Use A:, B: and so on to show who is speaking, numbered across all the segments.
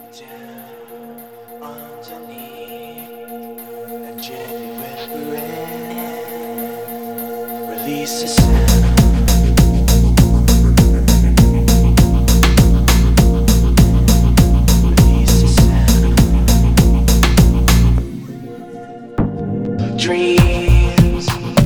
A: down underneath and gently whispering, release the sound. Release the sound. Dreams.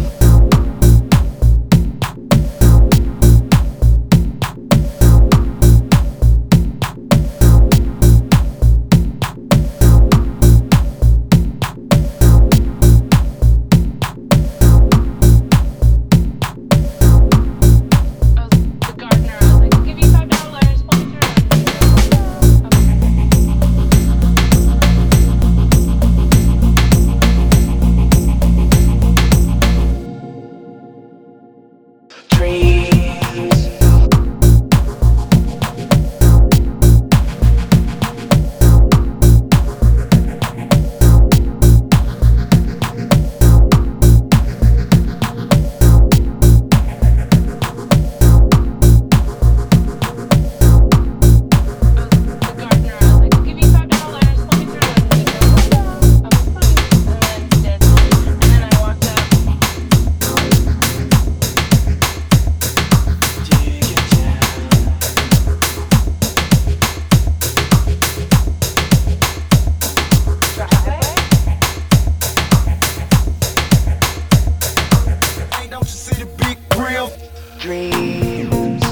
A: Dreams.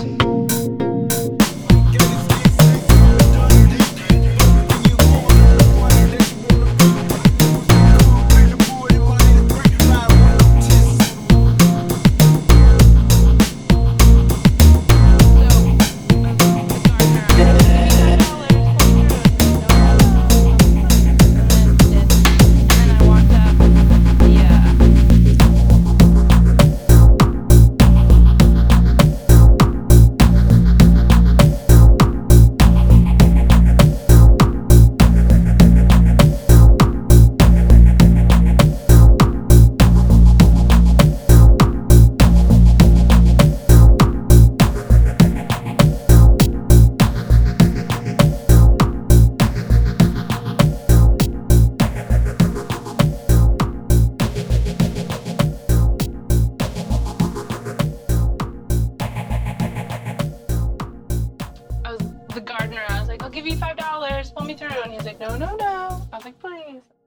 B: The gardener, I was like, I'll give you $5, pull me through. And he's like, no, no, no. I was like, please.